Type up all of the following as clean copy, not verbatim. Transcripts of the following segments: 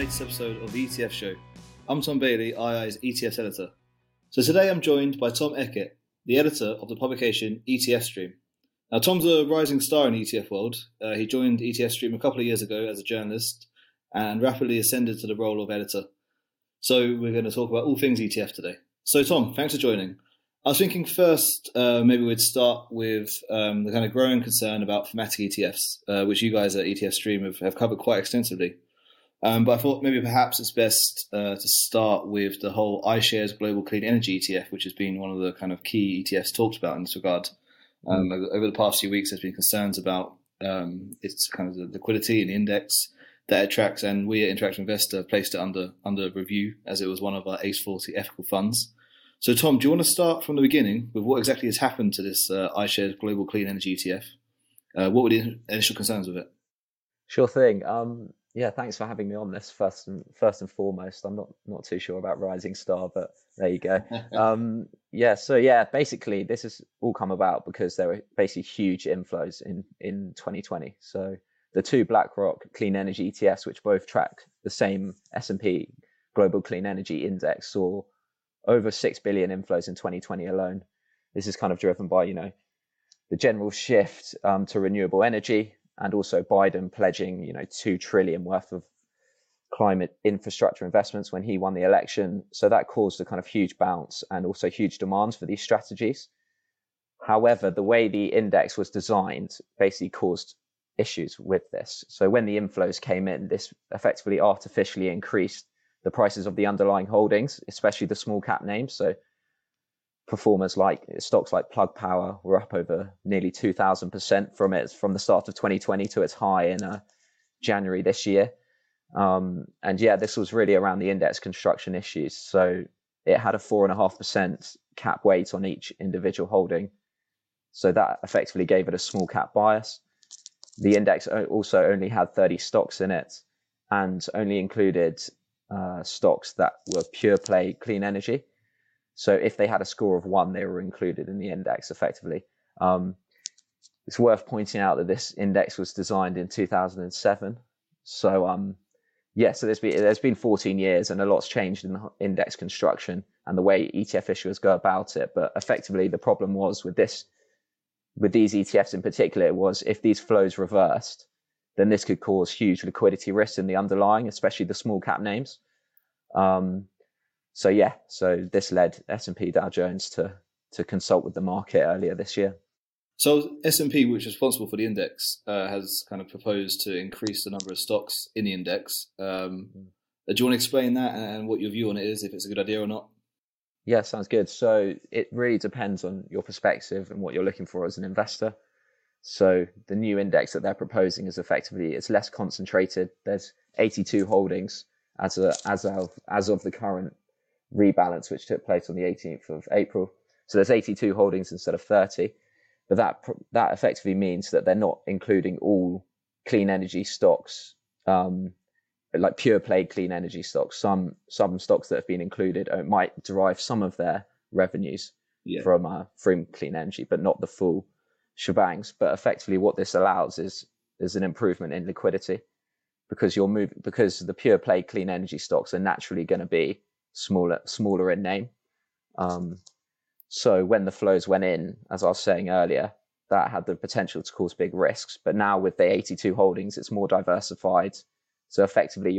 latest episode of the ETF Show. I'm Tom Bailey, II's ETFs editor. So today I'm joined by Tom Eckert, the editor of the publication ETF Stream. Now Tom's a rising star in the ETF world. He joined ETF Stream a couple of years ago as a journalist and rapidly ascended to the role of editor. So we're going to talk about all things ETF today. So Tom, thanks for joining. I was thinking first maybe we'd start with the kind of growing concern about thematic ETFs, which you guys at ETF Stream have covered quite extensively. But I thought maybe perhaps it's best to start with the whole iShares Global Clean Energy ETF, which has been one of the kind of key ETFs talked about in this regard. Over the past few weeks, there's been concerns about its kind of the liquidity in the index that it attracts, and we at Interactive Investor placed it under review as it was one of our ACE 40 ethical funds. So Tom, do you want to start from the beginning with what exactly has happened to this iShares Global Clean Energy ETF? What were the initial concerns with it? Sure thing. Yeah, thanks for having me on this first and foremost. I'm not too sure about Rising Star, but there you go. Basically this has all come about because there were basically huge inflows in 2020. So the two BlackRock Clean Energy ETFs, which both track the same S&P Global Clean Energy Index, saw over 6 billion inflows in 2020 alone. This is kind of driven by, the general shift to renewable energy, and also Biden pledging, $2 trillion worth of climate infrastructure investments when he won the election. So that caused a kind of huge bounce and also huge demands for these strategies. However, the way the index was designed basically caused issues with this. So when the inflows came in, this effectively artificially increased the prices of the underlying holdings, especially the small cap names. So performers like stocks like Plug Power were up over nearly 2,000% from the start of 2020 to its high in January this year. This was really around the index construction issues. So it had a 4.5% cap weight on each individual holding. So that effectively gave it a small cap bias. The index also only had 30 stocks in it and only included stocks that were pure play clean energy. So if they had a score of 1, they were included in the index effectively. It's worth pointing out that this index was designed in 2007. So there's been 14 years and a lot's changed in the index construction and the way ETF issuers go about it. But effectively, the problem was with these ETFs in particular, was if these flows reversed, then this could cause huge liquidity risks in the underlying, especially the small cap names. So this led S&P Dow Jones to consult with the market earlier this year. So S&P, which is responsible for the index, has kind of proposed to increase the number of stocks in the index. Do you want to explain that and what your view on it is, if it's a good idea or not? Yeah, sounds good. So it really depends on your perspective and what you're looking for as an investor. So the new index that they're proposing is effectively, it's less concentrated. There's 82 holdings as of the current rebalance, which took place on the 18th of April. So there's 82 holdings instead of 30. But that effectively means that they're not including all clean energy stocks, like pure play clean energy stocks. Some stocks that have been included might derive some of their revenues from clean energy, but not the full shebangs. But effectively what this allows is an improvement in liquidity, because because the pure play clean energy stocks are naturally going to be smaller in name. So when the flows went in, as I was saying earlier, that had the potential to cause big risks. But now with the 82 holdings, it's more diversified. So effectively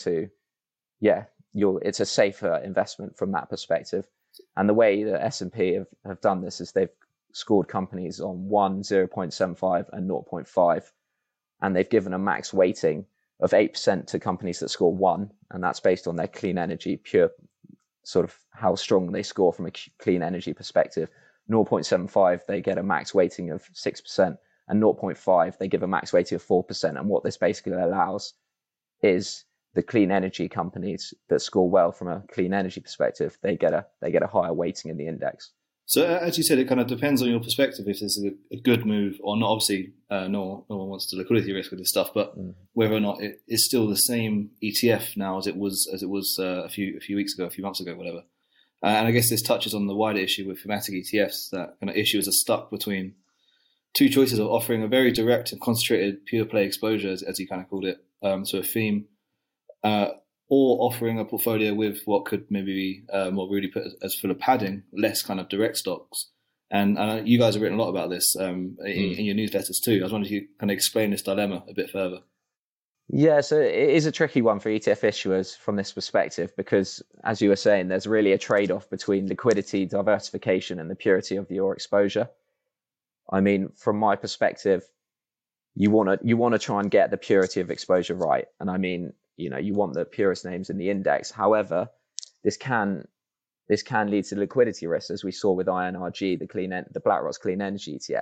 it's a safer investment from that perspective. And the way that S&P have done this is they've scored companies on 1, 0.75 and 0.5. And they've given a max weighting of 8% to companies that score 1, and that's based on their clean energy, pure sort of how strong they score from a clean energy perspective. 0.75, they get a max weighting of 6%, and 0.5, they give a max weighting of 4%. And what this basically allows is the clean energy companies that score well from a clean energy perspective, they get a higher weighting in the index. So as you said, it kind of depends on your perspective if this is a good move or not. Obviously, no one wants the liquidity risk with this stuff, but whether or not it is still the same ETF now as it was a few weeks ago, a few months ago, whatever. And I guess this touches on the wider issue with thematic ETFs, that kind of issuers are stuck between two choices of offering a very direct and concentrated pure play exposure, as you kind of called it, to a theme, or offering a portfolio with what could maybe be what really put as full of padding, less kind of direct stocks. And you guys have written a lot about this in your newsletters too. I was wondering if you kind of explain this dilemma a bit further. Yeah, so it is a tricky one for ETF issuers from this perspective because, as you were saying, there's really a trade-off between liquidity, diversification, and the purity of your exposure. I mean, from my perspective, you want to try and get the purity of exposure right, and I mean, you want the purest names in the index. However, this can lead to liquidity risks, as we saw with INRG, the BlackRock's clean energy ETF.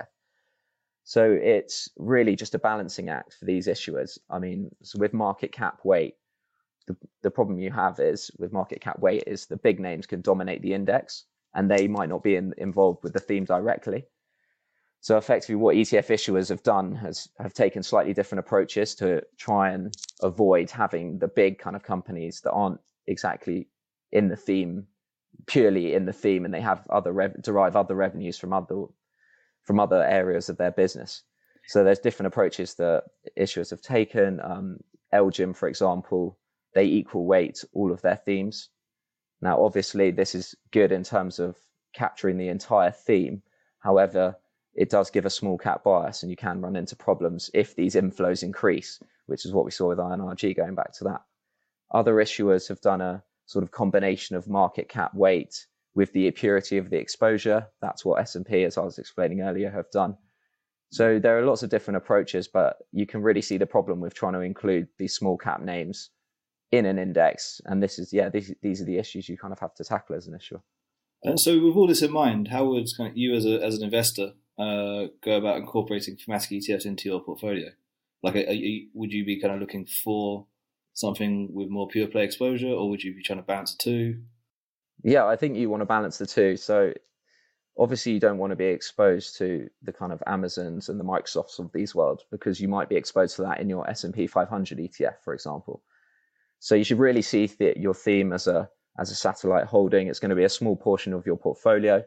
So it's really just a balancing act for these issuers. I mean, so with market cap weight, the problem you have is with market cap weight is the big names can dominate the index and they might not be involved with the theme directly. So effectively what ETF issuers have done have taken slightly different approaches to try and avoid having the big kind of companies that aren't exactly in the theme, purely in the theme, and they have derive other revenues from other areas of their business. So there's different approaches that issuers have taken. Elgin, for example, they equal weight all of their themes. Now, obviously, this is good in terms of capturing the entire theme. However, it does give a small cap bias and you can run into problems if these inflows increase, which is what we saw with INRG going back to that. Other issuers have done a sort of combination of market cap weight with the purity of the exposure. That's what S&P, as I was explaining earlier, have done. So there are lots of different approaches, but you can really see the problem with trying to include these small cap names in an index. And these are the issues you kind of have to tackle as an issuer. And so with all this in mind, how would you as an investor go about incorporating thematic ETFs into your portfolio? Like, would you be kind of looking for something with more pure play exposure, or would you be trying to balance the two? Yeah, I think you want to balance the two. So obviously you don't want to be exposed to the kind of Amazons and the Microsofts of these worlds because you might be exposed to that in your S&P 500 ETF, for example. So you should really see your theme as a satellite holding. It's going to be a small portion of your portfolio.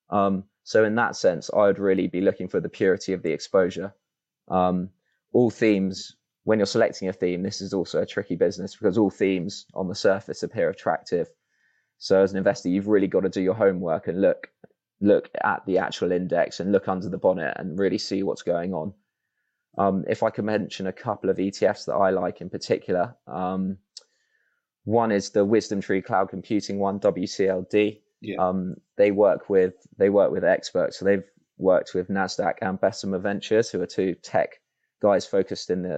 So in that sense, I would really be looking for the purity of the exposure. All themes, when you're selecting a theme, this is also a tricky business because all themes on the surface appear attractive. So as an investor, you've really got to do your homework and look at the actual index and look under the bonnet and really see what's going on. If I can mention a couple of ETFs that I like in particular, one is the WisdomTree Cloud Computing one, WCLD. Yeah. They work with experts. So they've worked with Nasdaq and Bessemer Ventures, who are two tech guys focused on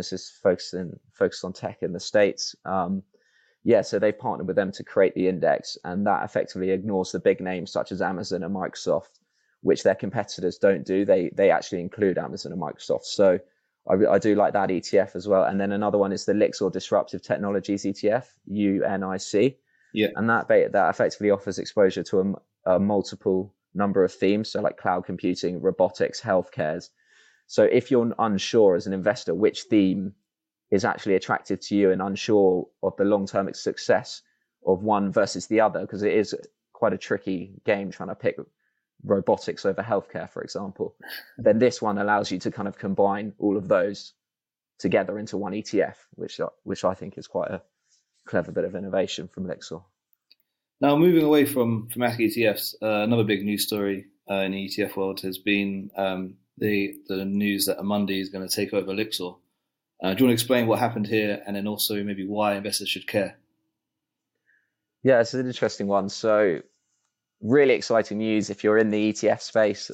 tech in the States. So they've partnered with them to create the index, and that effectively ignores the big names such as Amazon and Microsoft, which their competitors don't do. They actually include Amazon and Microsoft. So I do like that ETF as well. And then another one is the Lixor Disruptive Technologies ETF, UNIC. Yeah. And that effectively offers exposure to a multiple number of themes, so like cloud computing, robotics, healthcare. So if you're unsure as an investor which theme is actually attractive to you and unsure of the long-term success of one versus the other, because it is quite a tricky game trying to pick robotics over healthcare, for example, then this one allows you to kind of combine all of those together into one ETF, which I think is quite a clever bit of innovation from Lixor. Now, moving away from thematic ETFs, another big news story in the ETF world has been the news that Amundi is going to take over Lixor. Do you want to explain what happened here and then also maybe why investors should care? Yeah, it's an interesting one. So really exciting news if you're in the ETF space.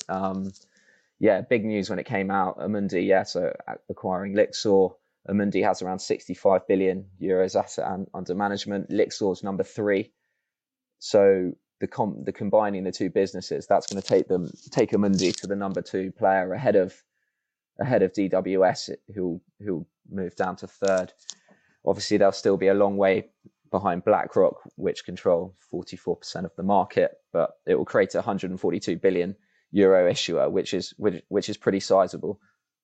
Big news when it came out. Amundi, so acquiring Lixor. Amundi has around 65 billion euros asset under management. Lixor's number 3. So the combining the two businesses, that's going to take Amundi to the number 2 player ahead of DWS, who'll move down to 3rd. Obviously, they'll still be a long way behind BlackRock, which control 44% of the market, but it will create a 142 billion euro issuer, which is pretty sizable.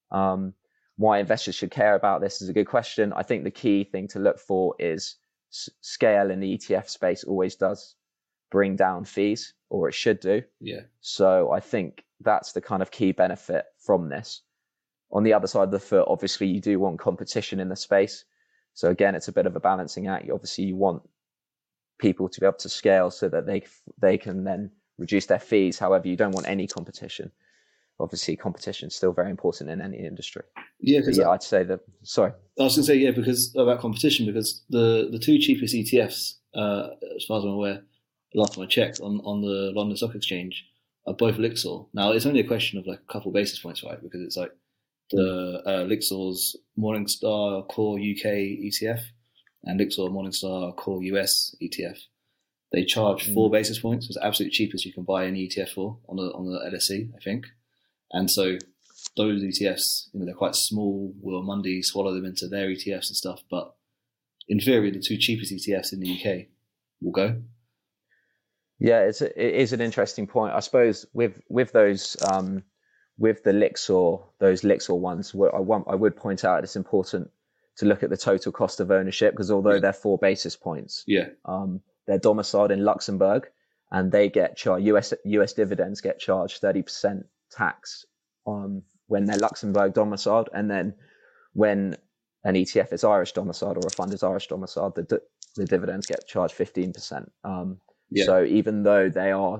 Why investors should care about this is a good question. I think the key thing to look for is scale in the ETF space always does bring down fees, or it should do. Yeah. So I think that's the kind of key benefit from this. On the other side of the foot, obviously, you do want competition in the space. So again, it's a bit of a balancing act. Obviously, you want people to be able to scale so that they can then reduce their fees. However, you don't want any competition. Obviously, competition is still very important in any industry. Yeah, I'd say that. Sorry, I was going to say because about competition, because the two cheapest ETFs, as far as I'm aware, last time I checked on the London Stock Exchange, are both Lixor. Now it's only a question of like a couple of basis points, right? Because it's like the Lixor's Morningstar Core UK ETF and Lixor Morningstar Core US ETF. They charge 4 basis points. It's the absolute cheapest you can buy any ETF for on the LSE, I think. And so those ETFs, they're quite small. Will Amundi swallow them into their ETFs and stuff? But in theory, the two cheapest ETFs in the UK will go. Yeah, it is an interesting point. I suppose with those with the Lixor, those Lixor ones, I would point out it's important to look at the total cost of ownership, because although they're 4 basis points, they're domiciled in Luxembourg, and they get charged. US dividends get charged 30% tax when they're Luxembourg domiciled, and then when an ETF is Irish domiciled or a fund is Irish domiciled, the dividends get charged 15%. So even though they are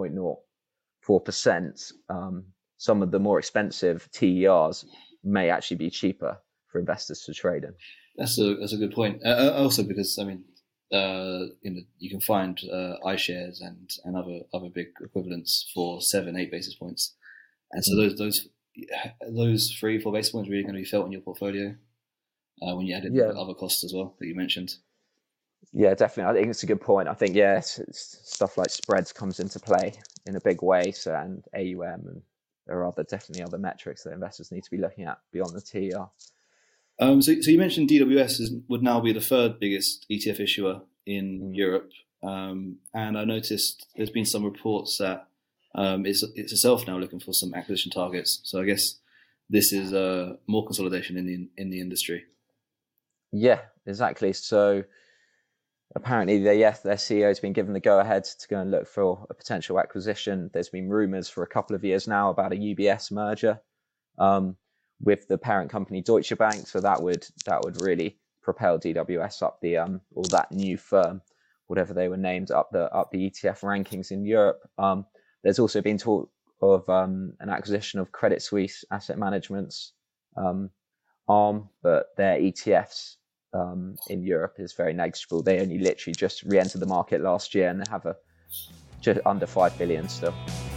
0.04%, some of the more expensive TERs may actually be cheaper for investors to trade in. That's a good point. Also, because you can find iShares and other big equivalents for 7-8 basis points, and so those 3-4 basis points are really going to be felt in your portfolio when you add in the other costs as well that you mentioned. Yeah, definitely. I think it's a good point. I think it's stuff like spreads comes into play in a big way, and AUM, and there are definitely other metrics that investors need to be looking at beyond the TER. So you mentioned DWS would now be the third biggest ETF issuer in Europe, and I noticed there's been some reports that it's itself now looking for some acquisition targets. So I guess this is more consolidation in the industry. Yeah, exactly. So apparently, their CEO has been given the go-ahead to go and look for a potential acquisition. There's been rumours for a couple of years now about a UBS merger with the parent company Deutsche Bank. So that would really propel DWS up or that new firm, whatever they were named, up the ETF rankings in Europe. There's also been talk of an acquisition of Credit Suisse Asset Management's arm, but their ETFs in Europe is very negligible. They only literally just re-entered the market last year, and they have just under 5 billion still.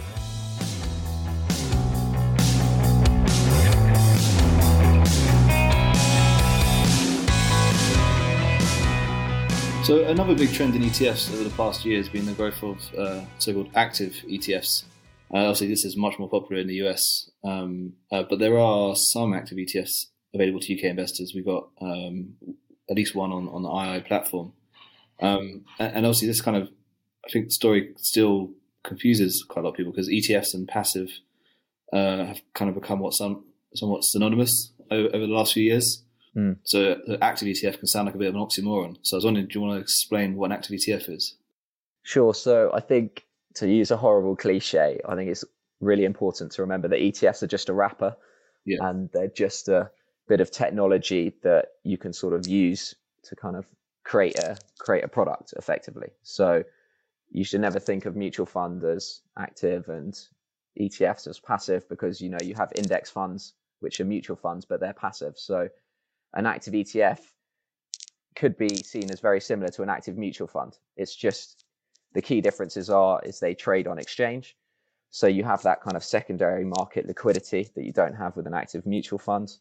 So another big trend in ETFs over the past year has been the growth of so-called active ETFs. Obviously, this is much more popular in the US, but there are some active ETFs available to UK investors. We've got at least one on the II platform. And obviously this I think the story still confuses quite a lot of people, because ETFs and passive have kind of become somewhat synonymous over the last few years. So the active ETF can sound like a bit of an oxymoron. So I was wondering, do you want to explain what an active ETF is? Sure. So I think, to use a horrible cliche, I think it's really important to remember that ETFs are just a wrapper, and they're just a bit of technology that you can sort of use to kind of create a product effectively. So you should never think of mutual fund as active and ETFs as passive, because you have index funds which are mutual funds, but they're passive. So an active ETF could be seen as very similar to an active mutual fund. It's just the key differences is they trade on exchange. So you have that kind of secondary market liquidity that you don't have with an active mutual fund.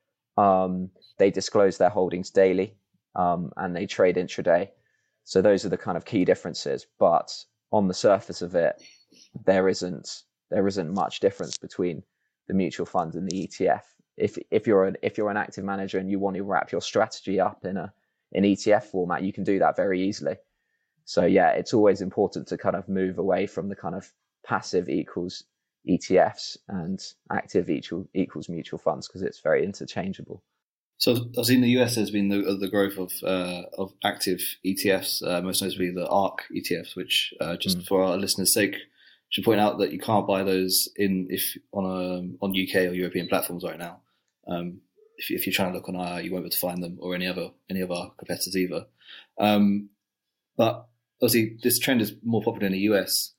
They disclose their holdings daily, and they trade intraday. So those are the kind of key differences. But on the surface of it, there isn't much difference between the mutual fund and the ETF. If you're an active manager and you want to wrap your strategy up in an ETF format, you can do that very easily. So it's always important to kind of move away from the kind of passive equals ETFs and active equals mutual funds, because it's very interchangeable. So I've seen in the US there's been the growth of active ETFs, most notably the ARK ETFs, which just for our listeners' sake, should point out that you can't buy those on UK or European platforms right now. If if you're trying to look on II, you won't be able to find them or any of our competitors either. But obviously, this trend is more popular in the US.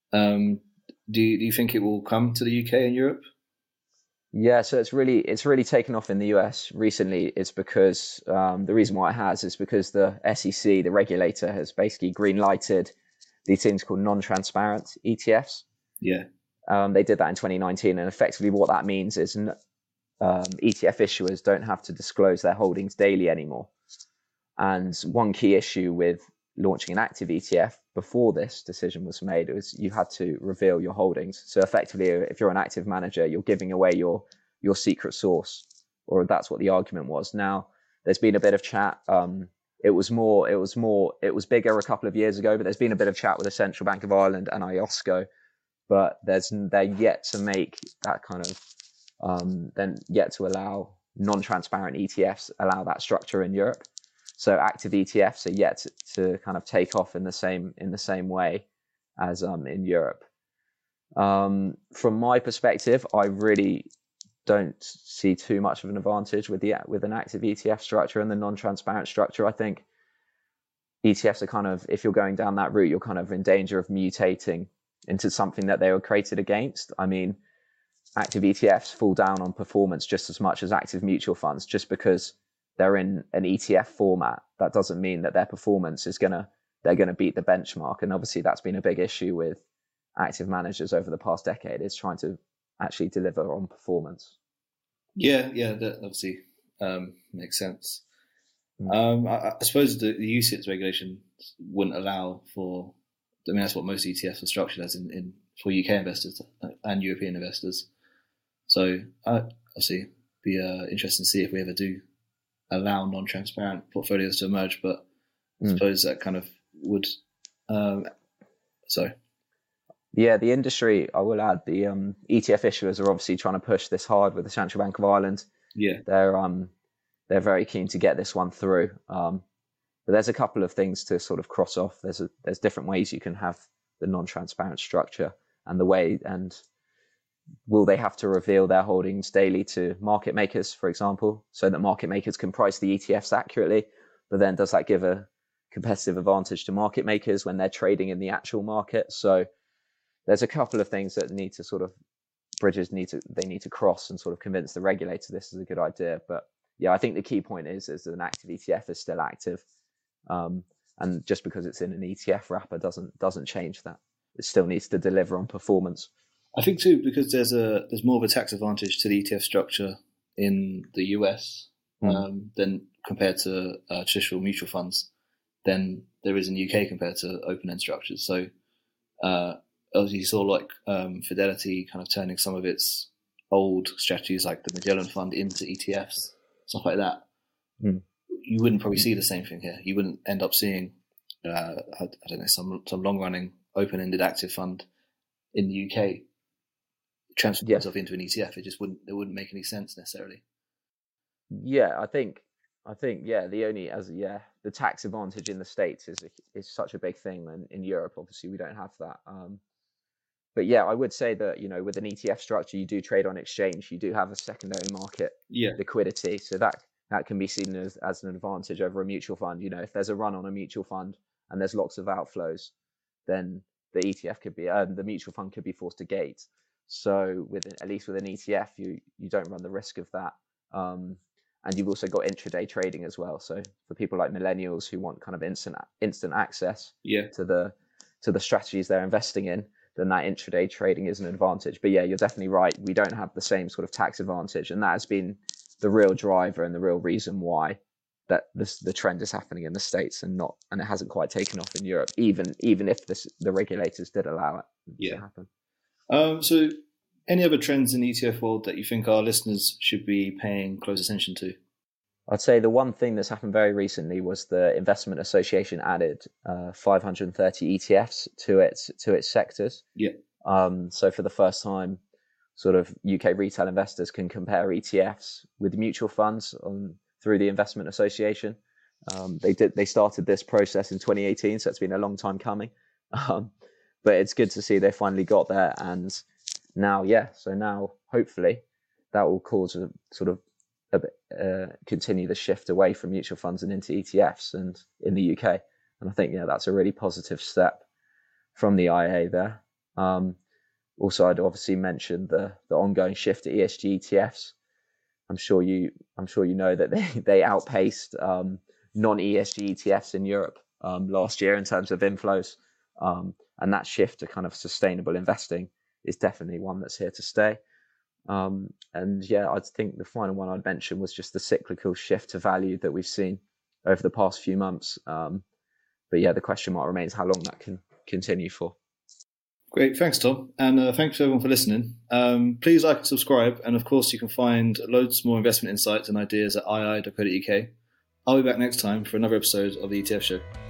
Do you think it will come to the UK and Europe? Yeah, so it's really taken off in the US recently. It's because the reason why it has is because the SEC, the regulator, has basically green lighted these things called non-transparent ETFs. Yeah. They did that in 2019, and effectively what that means is ETF issuers don't have to disclose their holdings daily anymore. And one key issue with launching an active ETF before this decision was made was you had to reveal your holdings. So effectively, if you're an active manager, you're giving away your secret sauce, or that's what the argument was. Now, there's been a bit of chat. It was bigger a couple of years ago, but there's been a bit of chat with the Central Bank of Ireland and IOSCO, but they're yet to make that kind of then yet to allow non-transparent ETFs allow that structure in Europe. So active ETFs are yet to kind of take off in the same way as in Europe. From my perspective, I really don't see too much of an advantage with an active ETF structure and the non-transparent structure. I think ETFs are kind of, if you're going down that route, you're kind of in danger of mutating into something that they were created against. I mean, active ETFs fall down on performance just as much as active mutual funds. Just because they're in an ETF format, that doesn't mean that their performance they're gonna beat the benchmark. And obviously that's been a big issue with active managers over the past decade, is trying to actually deliver on performance. Yeah, that obviously makes sense. I suppose the UCITS regulation wouldn't allow for. I mean, that's what most ETFs are structured as in for UK investors and European investors. So obviously, be interesting to see if we ever do allow non-transparent portfolios to emerge. But I suppose that kind of would. Yeah, the industry, I will add, the ETF issuers are obviously trying to push this hard with the Central Bank of Ireland. Yeah, they're very keen to get this one through. But there's a couple of things to sort of cross off. There's different ways you can have the non-transparent structure, and will they have to reveal their holdings daily to market makers, for example, so that market makers can price the ETFs accurately? But then does that give a competitive advantage to market makers when they're trading in the actual market? So there's a couple of things that need to cross and sort of convince the regulator this is a good idea. But yeah, I think the key point is that an active ETF is still active. And just because it's in an ETF wrapper doesn't change that. It still needs to deliver on performance. I think too, because there's more of a tax advantage to the ETF structure in the US than compared to traditional mutual funds than there is in the UK compared to open-end structures. So obviously you saw like Fidelity kind of turning some of its old strategies like the Magellan Fund into ETFs, stuff like that. You wouldn't probably see the same thing here. You wouldn't end up seeing, I don't know, some long-running open-ended active fund in the UK transfer itself into an ETF. It wouldn't make any sense necessarily. Yeah, I think the tax advantage in the States is such a big thing, and in Europe obviously we don't have that. But yeah, I would say that, with an ETF structure, you do trade on exchange. You do have a secondary market liquidity, so that can be seen as an advantage over a mutual fund. If there's a run on a mutual fund and there's lots of outflows, then the ETF could be the mutual fund could be forced to gate. So at least with an ETF, you don't run the risk of that. And you've also got intraday trading as well. So for people like millennials who want kind of instant access to the strategies they're investing in, then that intraday trading is an advantage. But yeah, you're definitely right. We don't have the same sort of tax advantage, and that has been the real driver and the real reason why that the trend is happening in the States and it hasn't quite taken off in Europe, even if the regulators did allow it to happen. So any other trends in the ETF world that you think our listeners should be paying close attention to? I'd say the one thing that's happened very recently was the Investment Association added 530 ETFs to its sectors. Yeah. So for the first time, sort of UK retail investors can compare ETFs with mutual funds through the Investment Association. They started this process in 2018, so it's been a long time coming. But it's good to see they finally got there, and now hopefully that will cause a sort of continue the shift away from mutual funds and into ETFs and in the UK. And I think, that's a really positive step from the IA there. Also, I'd obviously mentioned the ongoing shift to ESG ETFs. I'm sure you know that they outpaced non-ESG ETFs in Europe last year in terms of inflows. And that shift to kind of sustainable investing is definitely one that's here to stay. I think the final one I'd mention was just the cyclical shift to value that we've seen over the past few months. The question mark remains how long that can continue for. Great, thanks Tom, and thanks everyone for listening. Please like and subscribe, and of course you can find loads more investment insights and ideas at ii.co.uk. I'll be back next time for another episode of the ETF Show.